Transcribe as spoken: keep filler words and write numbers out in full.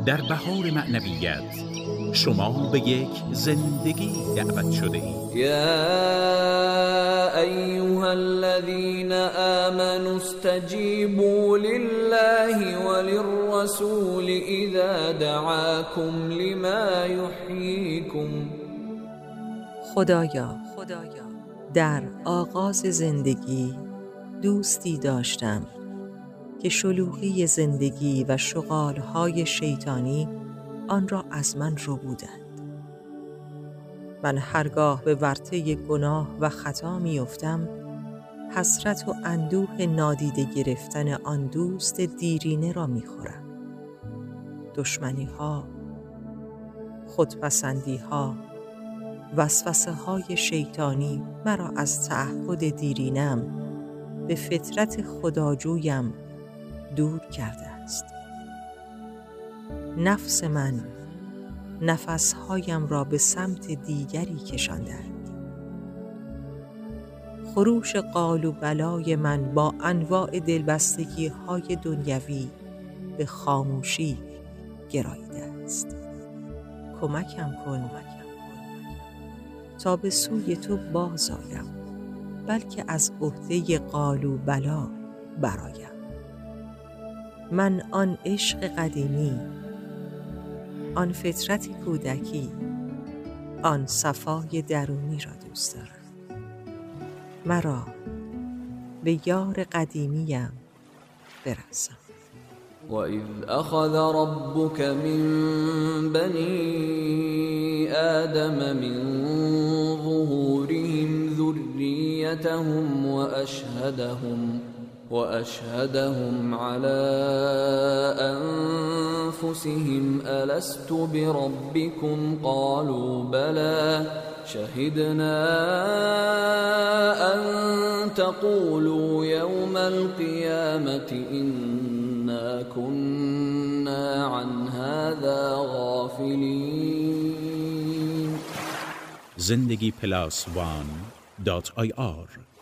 در بهار معنویت شما به یک زندگی دعوت شده اید. یا ایها الذین آمنوا استجیبوا لله وللرسول اذا دعاکم لما یحییکم. خدایا در آغاز زندگی دوستی داشتم که شلوغی زندگی و شغالهای شیطانی آن را از من ربودند. من هرگاه به ورطه گناه و خطا می‌افتم، حسرت و اندوه نادیده گرفتن آن دوست دیرینه را می‌خورم. دشمنی‌ها، خودپسندی‌ها، وسوسه‌های شیطانی مرا از تعهد دیرینم به فطرت خداجویم دور کرده است. نفس من نفسهایم را به سمت دیگری کشاندند. خروش قال و بلای من با انواع دلبستگی های دنیوی به خاموشی گراییده است. کمکم کن تا به سوی تو باز آیم، بلکه از عهده قال و بلا برایم. من آن عشق قدیمی، آن فطرت کودکی، آن صفای درونی را دوست دارم. مرا به یار قدیمیم برسان. وَإِذْ أَخَذَ رَبُّكَ مِنْ بَنِي آدَمَ مِنْ ظُهُورِهِمْ ذُرِّيَّتَهُمْ وَأَشْهَدَهُمْ وَأَشْهَدَهُمْ عَلَى أَنفُسِهِمْ أَلَسْتُ بِرَبِّكُمْ قَالُوا بَلَى شَهِدْنَا أَن تَقُولُوا يَوْمَ الْقِيَامَةِ إِنَّا كُنَّا عَنْ هَذَا غَافِلِينَ. زندگی پلاس وان دات آی آر